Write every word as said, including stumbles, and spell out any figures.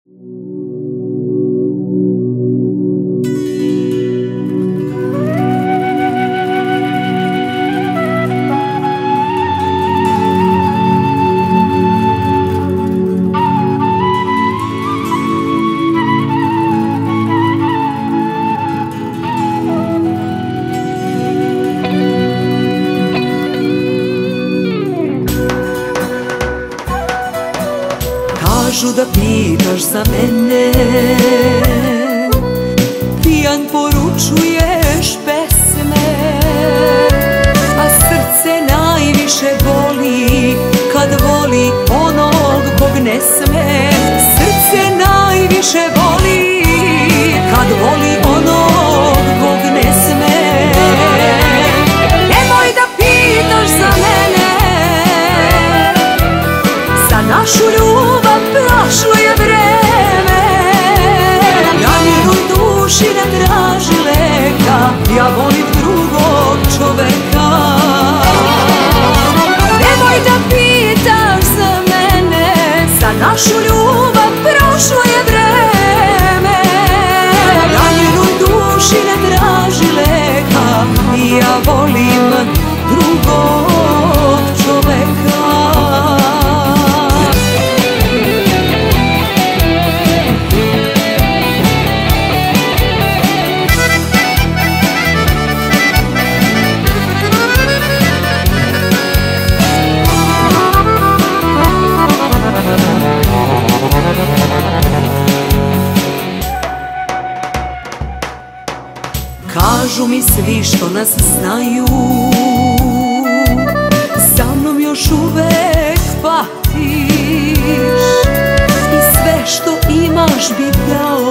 Kažu da pitaš za mene, pijan poručuješ pesme, a srce najviše boli kad voli onog kog ne sme. Srce najviše boli kad voli onog kog ne sme. Nemoj da pitaš za mene, za našu ljubav prošlo je vreme. Ranjenoj duši ne traži leka, ja volim drugog čoveka. Nemoj da pitaš za mene, za našu ljubav prošlo je vreme. Ranjenoj duši ne traži leka, ja volim drugog čoveka. Kažu mi svi što nas znaju, sa mnom još uvek patiš i sve što imaš bi dao